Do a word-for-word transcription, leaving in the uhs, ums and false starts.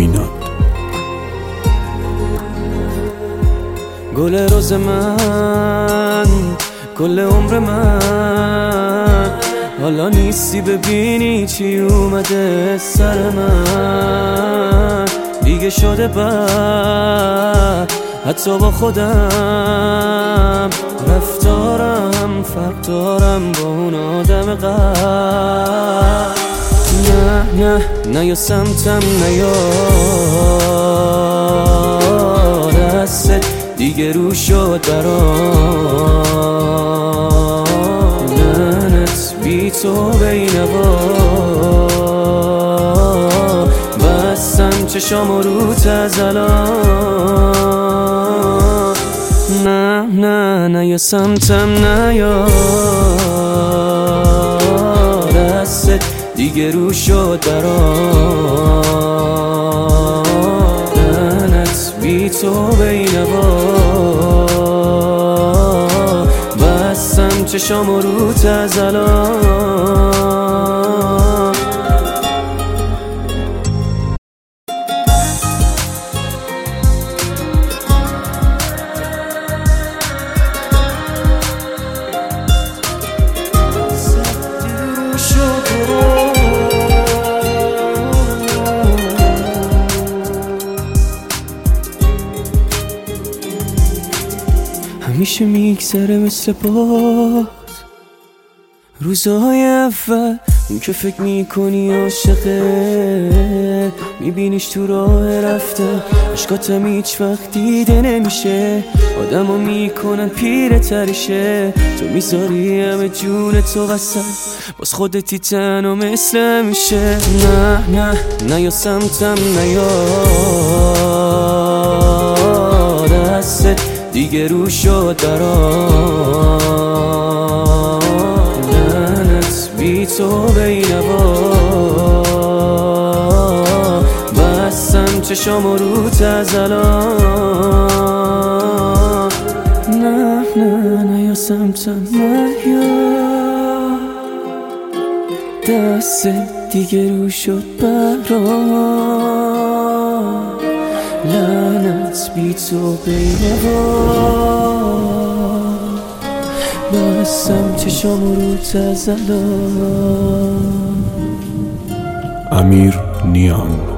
مینا. گل روز من، کل عمر من، حالا نیستی ببینی چی اومده سر من. دیگه شده بد حتی با خودم، رفتارم فرق دارم با اون آدم قبل. نه نه نه یا سمتم نه یا دستت دیگه رو شد برام. لعنت بی تو بینوا بستم چشام روت از الان. نه نه نه یا سمتم نه یا دستت دیگه رو شد برام. لعنت بی تو بینوا بستم چشام روت از الان. همیشه میگذره مثل باز روزهای اول، اون که فکر میکنی عاشقه، میبینیش تو راه رفته، عشقاتم هیچ وقت دیده نمیشه، آدمو میکنن پیره تریشه. تو میذاری همه جون تو وسط، باز خودتی تنها مثل میشه. نه نه نه یا سمتم نه یا دستت دیگه رو شد برام. لعنت بی تو بینوا بستم چشام روت از الان. نه نه نه یا سمتم نه یا دست دیگه رو شد برام. لعنت بی تو بینوا بستم چشام روت از الان. امیر نیان.